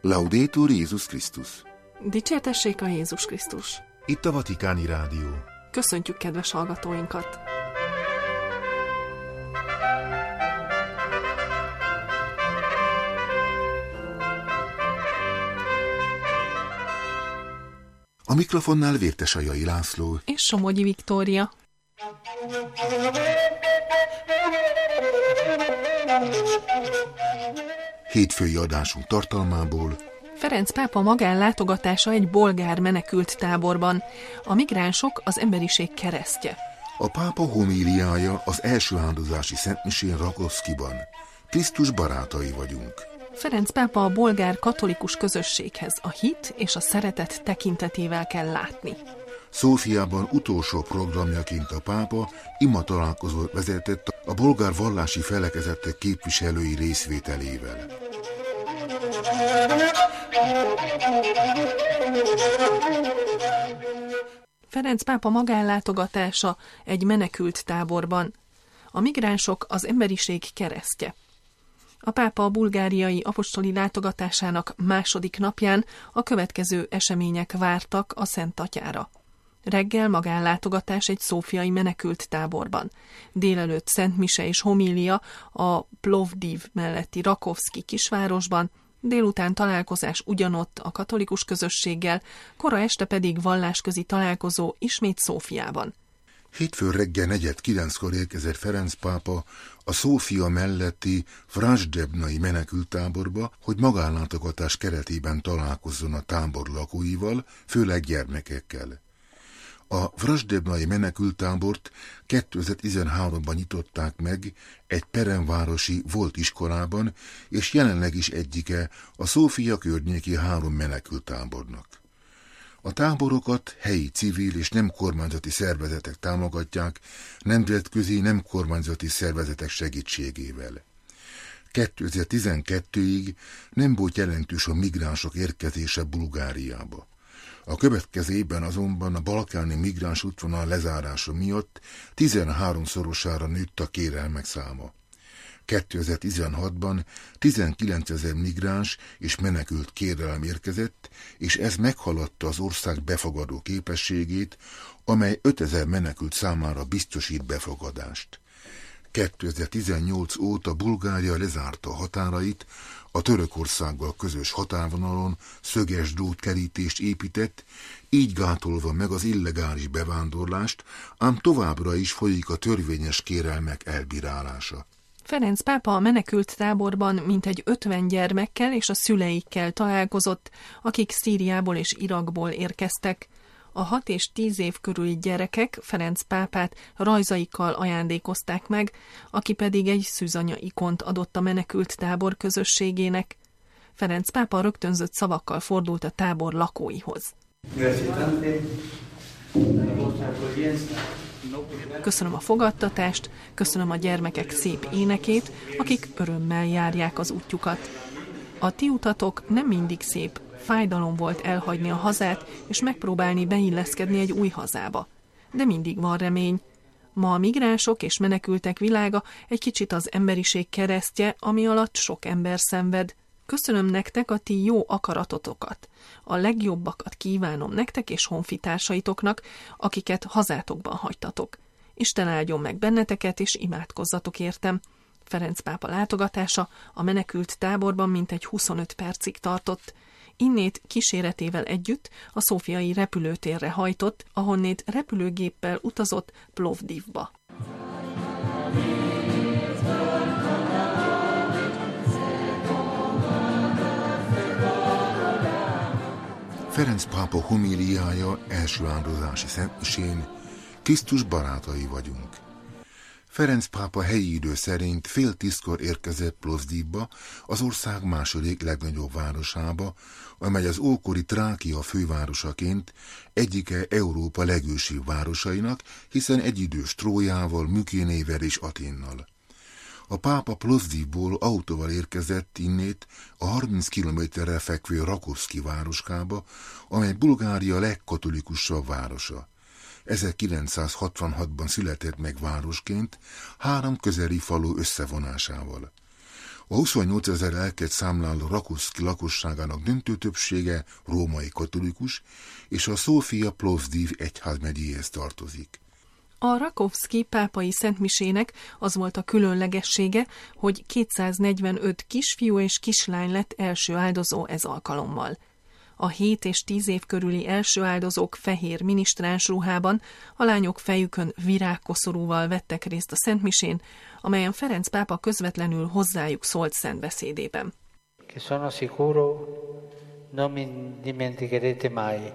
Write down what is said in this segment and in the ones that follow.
Laudetur Jézus Krisztus. Dicsértessék a Jézus Krisztus. Itt a Vatikáni Rádió. Köszöntjük kedves hallgatóinkat! A mikrofonnál Vértesajai László és Somogyi Viktória. Hétfői adásunk tartalmából: Ferenc pápa magánlátogatása egy bolgár menekült táborban. A migránsok az emberiség keresztje. A pápa homíliája az első áldozási szentmisén Rakovszkiban. Krisztus barátai vagyunk. Ferenc pápa a bolgár katolikus közösséghez a hit és a szeretet tekintetével kell látni. Szófiában utolsó programjaként a pápa imatalálkozót vezetett a bolgár vallási felekezetek képviselői részvételével. Ferenc pápa magánlátogatása egy menekült táborban. A migránsok az emberiség keresztje. A pápa a bulgáriai apostoli látogatásának második napján a következő események vártak a Szent Atyára. Reggel magánlátogatás egy szófiai menekült táborban. Délelőtt szentmise és homília a Plovdiv melletti Rakovszki kisvárosban, délután találkozás ugyanott a katolikus közösséggel, kora este pedig vallásközi találkozó ismét Szófiában. Hétfő reggel 8:45-kor érkezett Ferenc pápa a Szófia melletti Vrasdebnai menekülttáborba, hogy magánlátogatás keretében találkozzon a tábor lakóival, főleg gyermekekkel. A Vrasdebnai menekülttábort 2013-ban nyitották meg egy peremvárosi volt iskolában, és jelenleg is egyike a Szófia környéki 3 menekülttábornak. A táborokat helyi civil és nem kormányzati szervezetek támogatják, nemzetközi nem kormányzati szervezetek segítségével. 2012-ig nem volt jelentős a migránsok érkezése Bulgáriába. A következő évben azonban a balkáni migráns útvonal lezárása miatt 13-szorosára nőtt a kérelmek száma. 2016-ban 19 000 migráns és menekült kérelem érkezett, és ez meghaladta az ország befogadó képességét, amely 5000 menekült számára biztosít befogadást. 2018 óta Bulgária lezárta a határait, a Törökországgal közös határvonalon szöges drótkerítést épített, így gátolva meg az illegális bevándorlást, ám továbbra is folyik a törvényes kérelmek elbírálása. Ferenc pápa a menekült táborban mintegy 50 gyermekkel és a szüleikkel találkozott, akik Szíriából és Irakból érkeztek. A 6 és 10 év körüli gyerekek Ferenc pápát rajzaikkal ajándékozták meg, aki pedig egy szűzanya ikont adott a menekült tábor közösségének. Ferenc pápa rögtönzött szavakkal fordult a tábor lakóihoz. Köszönöm a fogadtatást, köszönöm a gyermekek szép énekét, akik örömmel járják az útjukat. A ti utatok nem mindig szép, fájdalom volt elhagyni a hazát, és megpróbálni beilleszkedni egy új hazába. De mindig van remény. Ma a migránsok és menekültek világa egy kicsit az emberiség keresztje, ami alatt sok ember szenved. Köszönöm nektek a ti jó akaratotokat. A legjobbakat kívánom nektek és honfitársaitoknak, akiket hazátokban hagytatok. Isten áldjon meg benneteket, és imádkozzatok értem. Ferenc pápa látogatása a menekült táborban mintegy 25 percig tartott. Innét kíséretével együtt a szófiai repülőtérre hajtott, ahonnét repülőgéppel utazott Plovdivba. Ferenc pápa homíliája első áldozási szentmisén: Krisztus barátai vagyunk. Ferenc pápa helyi idő szerint 9:30-kor érkezett Plovdivba, az ország második legnagyobb városába, amely az ókori Trákia fővárosaként egyike Európa legősibb városainak, hiszen egyidős Trójával, Mükénével és Athénnal. A pápa Plovdivból autóval érkezett innét a 30 kilométerre fekvő Rakovszki városkába, amely Bulgária legkatolikusabb városa. 1966-ban született meg városként 3 közeli falu összevonásával. A 28 000 lelket számláló Rakowski lakosságának döntő többsége római katolikus, és a Szófia Plovdiv egyházmegyéhez tartozik. A Rakowski pápai szentmisének az volt a különlegessége, hogy 245 kisfiú és kislány lett első áldozó ez alkalommal. A 7 és 10 év körüli első áldozók fehér minisztráns ruhában, a lányok fejükön virágkoszorúval vettek részt a szentmisén, amelyen Ferenc pápa közvetlenül hozzájuk szólt szentbeszédében. Che sono sicuro non mi dimenticherete mai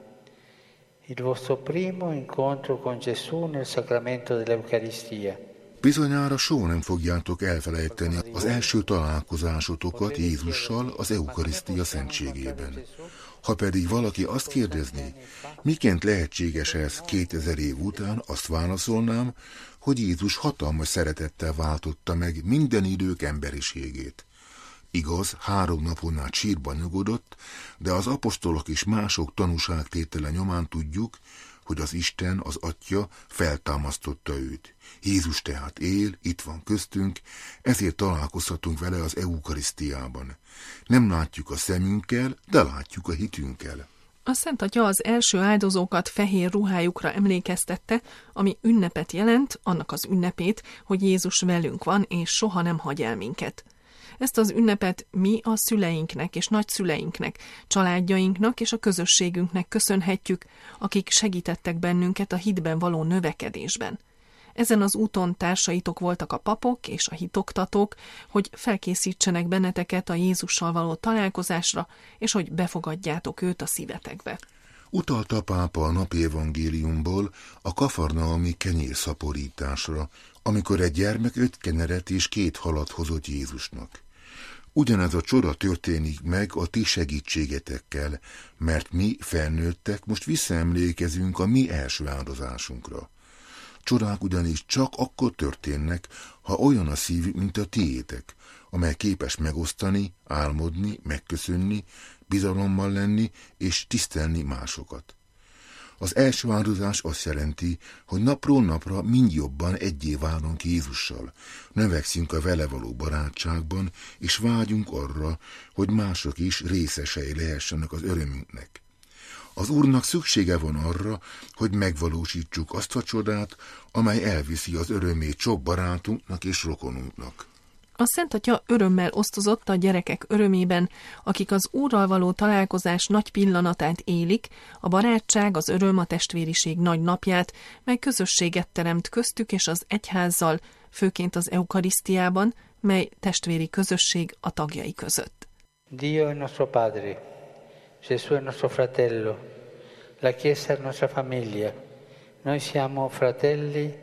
il vostro primo incontro con Gesù nel sacramento dell'Eucaristia. Bizonyára soha nem fogjátok elfelejteni az első találkozásotokat Jézussal az Eukarisztia szentségében. Ha pedig valaki azt kérdezné, miként lehetséges ez 2000 év után, azt válaszolnám, hogy Jézus hatalmas szeretettel váltotta meg minden idők emberiségét. Igaz, 3 napon át sírban nyugodott, de az apostolok és mások tanúságtétele nyomán tudjuk, hogy az Isten, az Atya feltámasztotta őt. Jézus tehát él, itt van köztünk, ezért találkozhatunk vele az Eukarisztiában. Nem látjuk a szemünkkel, de látjuk a hitünkkel. A Szent Atya az első áldozókat fehér ruhájukra emlékeztette, ami ünnepet jelent, annak az ünnepét, hogy Jézus velünk van, és soha nem hagy el minket. Ezt az ünnepet mi a szüleinknek és nagyszüleinknek, családjainknak és a közösségünknek köszönhetjük, akik segítettek bennünket a hitben való növekedésben. Ezen az úton társaitok voltak a papok és a hitoktatók, hogy felkészítsenek benneteket a Jézussal való találkozásra, és hogy befogadjátok őt a szívetekbe. Utalta a pápa a napi evangéliumból a kafarnaumi kenyérszaporításra, amikor egy gyermek 5 kenyeret és 2 halat hozott Jézusnak. Ugyanez a csoda történik meg a ti segítségetekkel, mert mi felnőttek most visszaemlékezünk a mi első áldozásunkra. Csodák ugyanis csak akkor történnek, ha olyan a szív, mint a tiétek, amely képes megosztani, álmodni, megköszönni, bizalommal lenni és tisztelni másokat. Az első áldozás azt jelenti, hogy napról napra mind jobban egyé válunk Jézussal, növekszünk a vele való barátságban, és vágyunk arra, hogy mások is részesei lehessenek az örömünknek. Az Úrnak szüksége van arra, hogy megvalósítsuk azt a csodát, amely elviszi az örömét sok barátunknak és rokonunknak. A Szent Atya örömmel osztozott a gyerekek örömében, akik az Úrral való találkozás nagy pillanatát élik, a barátság, az öröm, a testvériség nagy napját, mely közösséget teremt köztük és az egyházzal, főként az Eukarisztiában, mely testvéri közösség a tagjai között. Dio è nostro Padre, Gesù è nostro fratello, la Chiesa è nostra famiglia, noi siamo fratelli,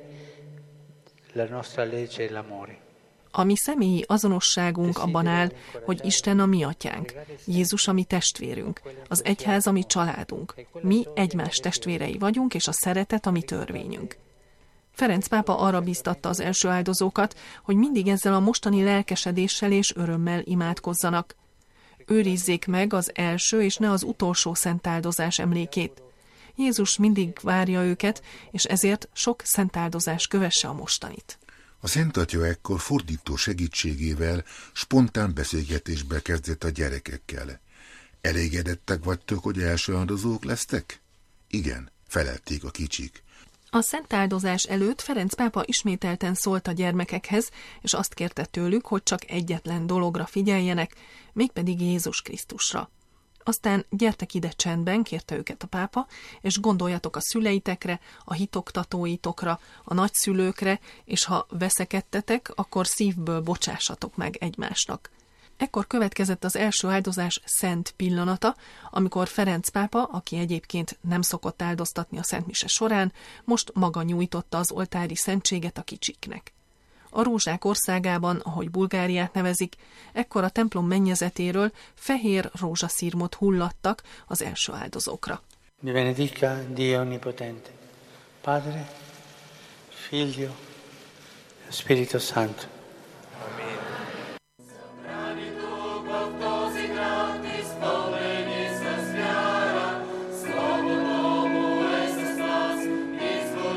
la nostra legge è l'amore. A mi személyi azonosságunk abban áll, hogy Isten a mi atyánk, Jézus a mi testvérünk, az egyház a mi családunk. Mi egymás testvérei vagyunk, és a szeretet a mi törvényünk. Ferenc pápa arra bíztatta az első áldozókat, hogy mindig ezzel a mostani lelkesedéssel és örömmel imádkozzanak. Őrizzék meg az első és ne az utolsó szentáldozás emlékét. Jézus mindig várja őket, és ezért sok szentáldozás kövesse a mostanit. A Szent Atya ekkor fordító segítségével spontán beszélgetésbe kezdett a gyerekekkel. Elégedettek vagytok, hogy első áldozók lesztek? Igen, felelték a kicsik. A szentáldozás előtt Ferenc pápa ismételten szólt a gyermekekhez, és azt kérte tőlük, hogy csak egyetlen dologra figyeljenek, mégpedig Jézus Krisztusra. Aztán gyertek ide csendben, kérte őket a pápa, és gondoljatok a szüleitekre, a hitoktatóitokra, a nagyszülőkre, és ha veszekedtetek, akkor szívből bocsássatok meg egymásnak. Ekkor következett az első áldozás szent pillanata, amikor Ferenc pápa, aki egyébként nem szokott áldoztatni a szentmise során, most maga nyújtotta az oltári szentséget a kicsiknek. A rózsák országában, ahogy Bulgáriát nevezik, ekkor a templom mennyezetéről fehér rózsaszirmot hullattak az első áldozókra. Vi benedica Dio Onnipotente, Padre, Figlio, Spirito Santo. Amen.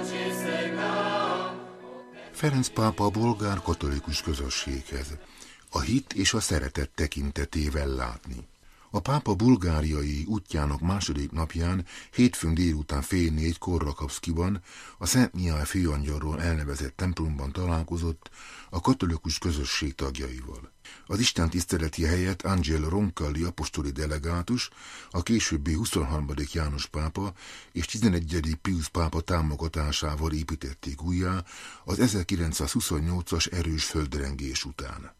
Ferenc pápa a bolgár katolikus közösséghez. a hit és a szeretet tekintetével látni. A pápa bulgáriai útjának második napján, hétfőn délután 3:30 Rakowskiban, a Szent Mihály főangyalról elnevezett templomban találkozott a katolikus közösség tagjaival. Az Isten tiszteleti helyet Angelo Roncalli apostoli delegátus, a későbbi 23. János pápa és 11. Pius pápa támogatásával építették újjá az 1928-as erős földrengés után.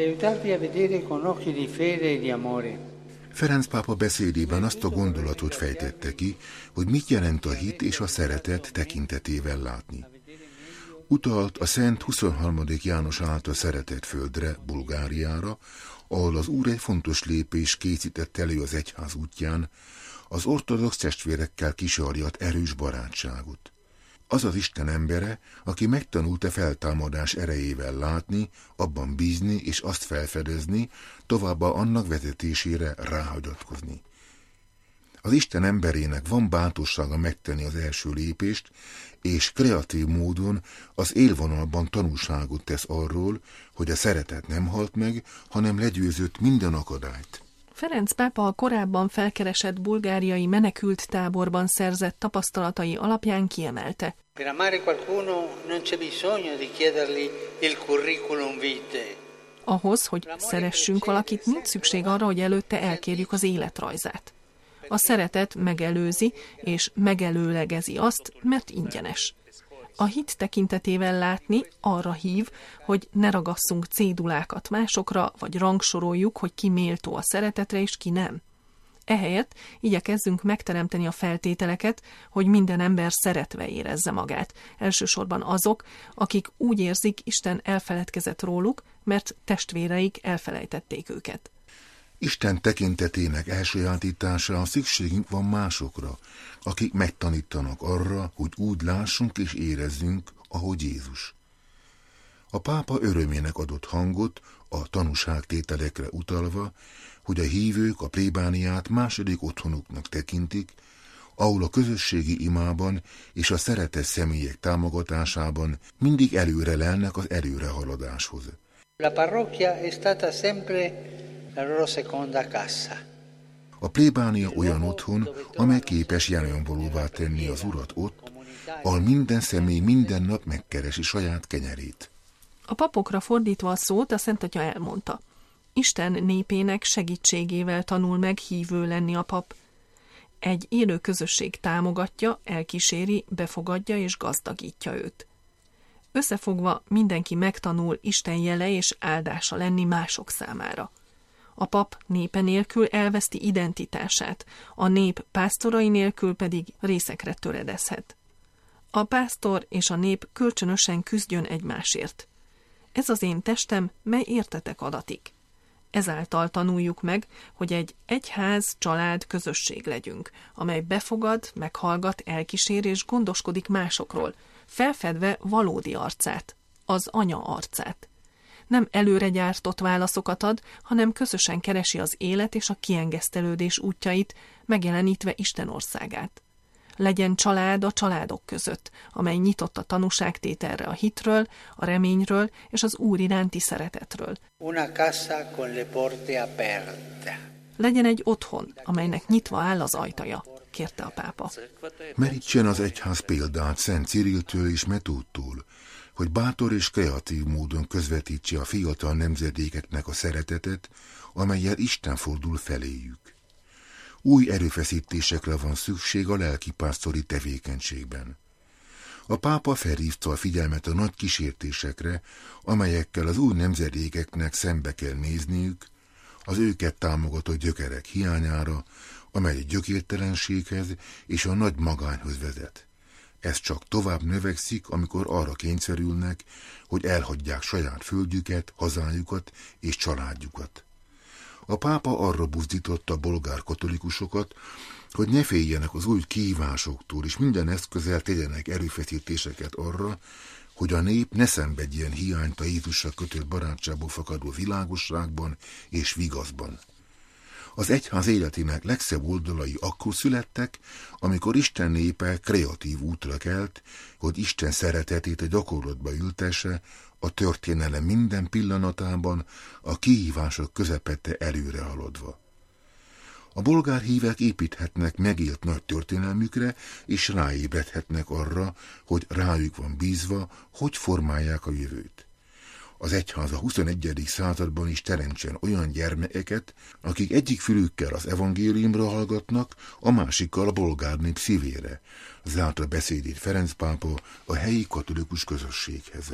Ferenc pápa beszédében azt a gondolatot fejtette ki, hogy mit jelent a hit és a szeretet tekintetével látni. Utalt a Szent 23. János által szeretett földre, Bulgáriára, ahol az Úr egy fontos lépés készített elő az egyház útján, az ortodox testvérekkel kisarjat erős barátságot. Az az Isten embere, aki megtanult-e feltámadás erejével látni, abban bízni és azt felfedezni, továbbá annak vezetésére ráhagyatkozni. Az Isten emberének van bátorsága megtenni az első lépést, és kreatív módon az élvonalban tanúságot tesz arról, hogy a szeretet nem halt meg, hanem legyőzött minden akadályt. Ferenc pápa a korábban felkeresett bulgáriai menekült táborban szerzett tapasztalatai alapján kiemelte. Per amare qualcuno non c'è bisogno di chiedergli il curriculum vitae. Ahhoz, hogy szeressünk valakit, nincs szükség arra, hogy előtte elkérjük az életrajzát. A szeretet megelőzi és megelőlegezi azt, mert ingyenes. A hit tekintetével látni arra hív, hogy ne ragasszunk cédulákat másokra, vagy rangsoroljuk, hogy ki méltó a szeretetre és ki nem. Ehelyett igyekezzünk megteremteni a feltételeket, hogy minden ember szeretve érezze magát. Elsősorban azok, akik úgy érzik, Isten elfeledkezett róluk, mert testvéreik elfelejtették őket. Isten tekintetének elsajátítására szükségünk van másokra, akik megtanítanak arra, hogy úgy lássunk és érezzünk, ahogy Jézus. A pápa örömének adott hangot a tanúságtételekre utalva, hogy a hívők a plébániát második otthonuknak tekintik, ahol a közösségi imában és a szeretett személyek támogatásában mindig előre lelnek az előrehaladáshoz. La parrocchia è stata sempre la loro seconda casa. A plébánia olyan otthon, amely képes jelenvalóvá tenni az Urat ott, ahol minden személy minden nap megkeresi saját kenyerét. A papokra fordítva a szót, a Szent Atya elmondta. Isten népének segítségével tanul meg hívő lenni a pap. Egy élő közösség támogatja, elkíséri, befogadja és gazdagítja őt. Összefogva mindenki megtanul Isten jele és áldása lenni mások számára. A pap népe nélkül elveszti identitását, a nép pásztorai nélkül pedig részekre töredezhet. A pásztor és a nép kölcsönösen küzdjön egymásért. Ez az én testem, mely értetek adatik. Ezáltal tanuljuk meg, hogy egy egyház, család, közösség legyünk, amely befogad, meghallgat, elkísér és gondoskodik másokról, felfedve valódi arcát, az anya arcát. Nem előre gyártott válaszokat ad, hanem közösen keresi az élet és a kiengesztelődés útjait, megjelenítve Isten országát. Legyen család a családok között, amely nyitott a tanúságtételre a hitről, a reményről és az Úr iránti szeretetről. Una casa con le porte aperte. Legyen egy otthon, amelynek nyitva áll az ajtaja, kérte a pápa. Merítsen az egyház példát Szent Ciriltől és Metódtól, hogy bátor és kreatív módon közvetítse a fiatal nemzedékeknek a szeretetet, amellyel Isten fordul feléjük. Új erőfeszítésekre van szükség a lelkipásztori tevékenységben. A pápa felhívta a figyelmet a nagy kísértésekre, amelyekkel az új nemzedékeknek szembe kell nézniük, az őket támogató gyökerek hiányára, amely gyökértelenséghez és a nagy magányhoz vezet. Ez csak tovább növekszik, amikor arra kényszerülnek, hogy elhagyják saját földjüket, hazájukat és családjukat. A pápa arra buzdította a bolgár katolikusokat, hogy ne féljenek az új kihívásoktól, és minden eszközzel tegyenek erőfeszítéseket arra, hogy a nép ne szenvedjen hiányt a Jézussal kötött barátságból fakadó világosságban és vigaszban. Az egyház életének legszebb oldalai akkor születtek, amikor Isten népe kreatív útra kelt, hogy Isten szeretetét a gyakorlatba ültesse a történelem minden pillanatában, a kihívások közepette előre haladva. A bolgár hívek építhetnek megélt nagy történelmükre, és ráébredhetnek arra, hogy rájuk van bízva, hogy formálják a jövőt. Az egyház a 21. században is teremtsen olyan gyermekeket, akik egyik fülükkel az evangéliumra hallgatnak, a másikkal a bolgár nép szívére, zárta beszédét Ferenc pápa a helyi katolikus közösséghez.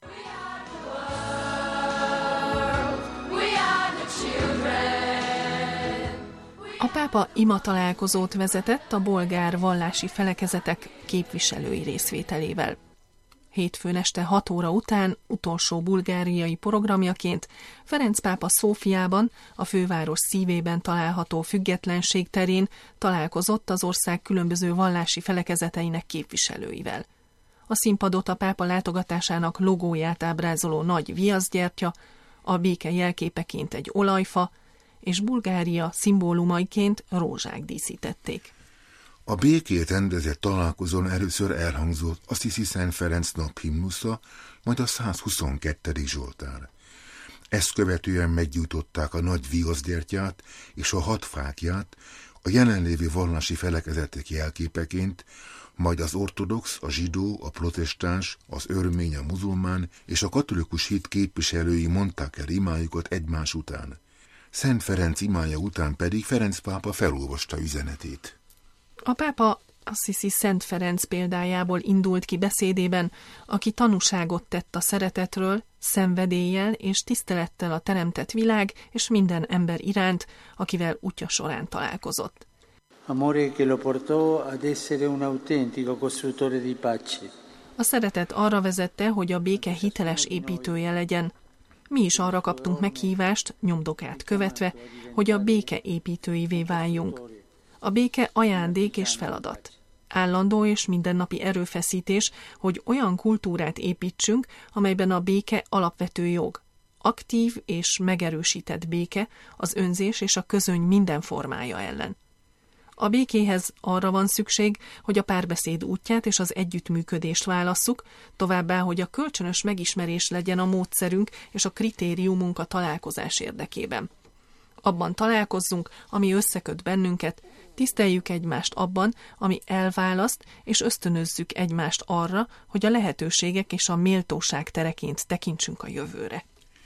A pápa imatalálkozót vezetett a bolgár vallási felekezetek képviselői részvételével. Hétfőn este 6 óra után, utolsó bulgáriai programjaként Ferenc pápa Szófiában, a főváros szívében található Függetlenség terén találkozott az ország különböző vallási felekezeteinek képviselőivel. A színpadot a pápa látogatásának logóját ábrázoló nagy viaszgyertya, a béke jelképeként egy olajfa, és Bulgária szimbólumaiként rózsák díszítették. A békét rendezett találkozón először elhangzott Assisi Szent Ferenc naphimnusza, majd a 122. Zsoltár. Ezt követően meggyújtották a nagy viaszgyertyát és a 6 fáklyát a jelenlévő vallási felekezetek jelképeként, majd az ortodox, a zsidó, a protestáns, az örmény, a muzulmán és a katolikus hit képviselői mondták el imájukat egymás után. Szent Ferenc imája után pedig Ferenc pápa felolvasta üzenetét. A pápa Assisi Szent Ferenc példájából indult ki beszédében, aki tanúságot tett a szeretetről, szenvedéllyel és tisztelettel a teremtett világ és minden ember iránt, akivel útja során találkozott. Amore che lo portò ad essere un autentico costruttore di pace. A szeretet arra vezette, hogy a béke hiteles építője legyen. Mi is arra kaptunk meghívást, nyomdokát követve, hogy a béke építőivé váljunk. A béke ajándék és feladat. Állandó és mindennapi erőfeszítés, hogy olyan kultúrát építsünk, amelyben a béke alapvető jog. Aktív és megerősített béke az önzés és a közöny minden formája ellen. A békéhez arra van szükség, hogy a párbeszéd útját és az együttműködést válasszuk, továbbá, hogy a kölcsönös megismerés legyen a módszerünk és a kritériumunk a találkozás érdekében. Abban találkozzunk, ami összeköt bennünket, tiszteljük egymást abban, ami elválaszt, és ösztönözzük egymást arra, hogy a lehetőségek és a méltóság tereként tekintsünk a jövőre.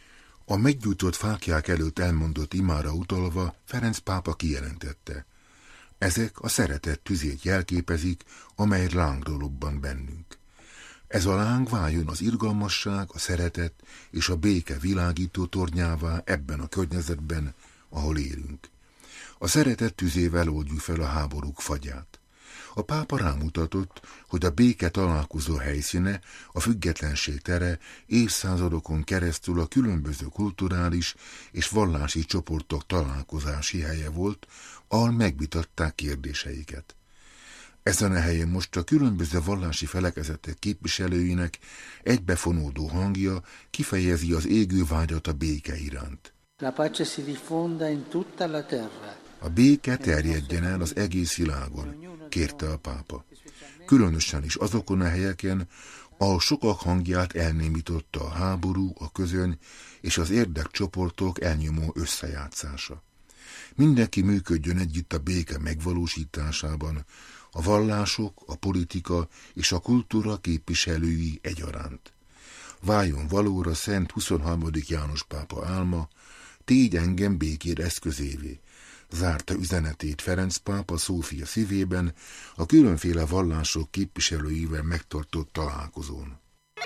A meggyújtott fáklyák előtt elmondott imára utalva Ferenc pápa kijelentette: ezek a szeretet tüzét jelképezik, amely lángra lobban bennünk. Ez a láng váljon az irgalmasság, a szeretet és a béke világító tornyává ebben a környezetben, ahol élünk. A szeretet tüzével oldjuk fel a háborúk fagyát. A pápa rámutatott, hogy a béke találkozó helyszíne, a Függetlenség tere évszázadokon keresztül a különböző kulturális és vallási csoportok találkozási helye volt, ahol megvitatták kérdéseiket. Ezen a helyen most a különböző vallási felekezetek képviselőinek egybefonódó hangja kifejezi az égő vágyat a béke iránt. La pace si diffonda in tutta la terra. A béke terjedjen el az egész világon, kérte a pápa. Különösen is azokon a helyeken, ahol sokak hangját elnémította a háború, a közöny és az érdekcsoportok elnyomó összejátszása. Mindenki működjön együtt a béke megvalósításában, a vallások, a politika és a kultúra képviselői egyaránt. Váljon valóra Szent 23. János pápa álma, tégy engem békér eszközévé, zárta üzenetét Ferenc pápa Szófia szívében a különféle vallások képviselőivel megtartott találkozón.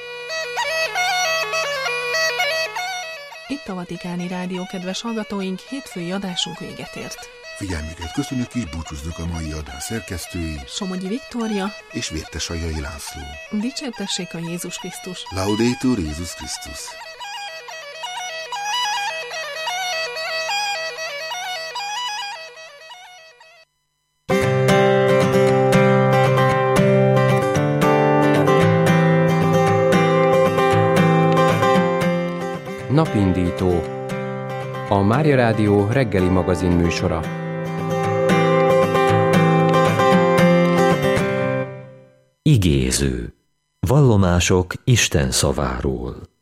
Itt a Vatikáni Rádió, kedves hallgatóink, hétfői adásunk véget ért. Figyelmüket köszönjük és búcsúznak a mai adás szerkesztői Somogyi Viktória és Vértesajai László. Dicsértessék a Jézus Krisztus! Laudetur Jézus Krisztus! Napindító. A Mária Rádió reggeli magazin műsora. Igéző. Vallomások Isten szaváról.